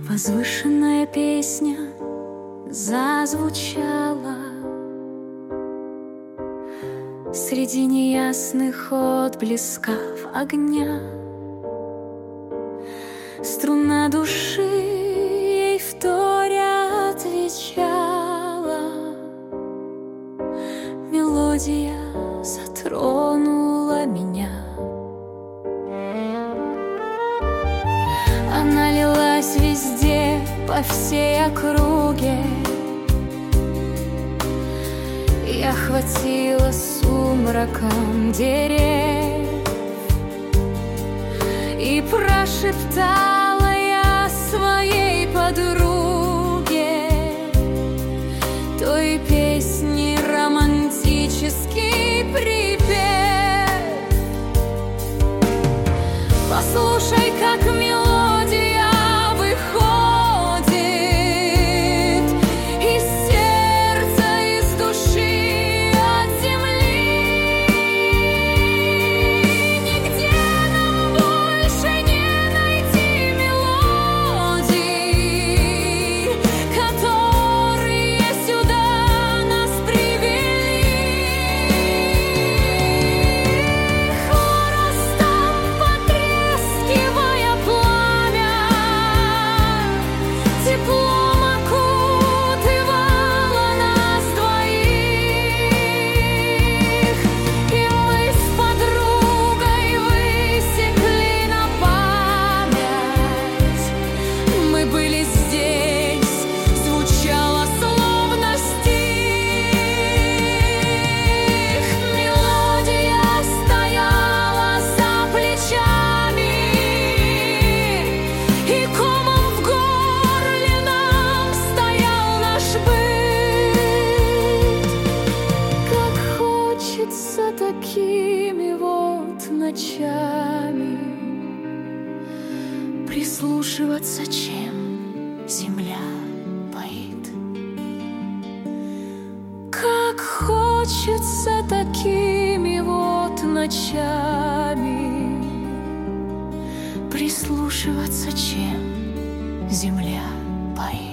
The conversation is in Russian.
Возвышенная песня зазвучала среди неясных отблесков огня. Струна души ей вторя отвечала, мелодия затронула меня. Она лилась везде, по всей округе. Я охватила сумраком дерев и прошептала я своей подруге той песни романтический припев. Послушай, как мелодия выходит из сердца, из души, от земли. Нигде нам больше не найти мелодий, которые сюда нас привели. Хворостом потрескивая пламя, теплом окутывало нас двоих, и мы с подругой высекли на память. Мы были здесь, звучало словно стих. Мелодия стояла за плечами, и комом в горле нам стоял наш быт. Как хочется такими вот ночами прислушиваться, чем земля поет. Как хочется такими вот ночами прислушиваться, чем земля поет.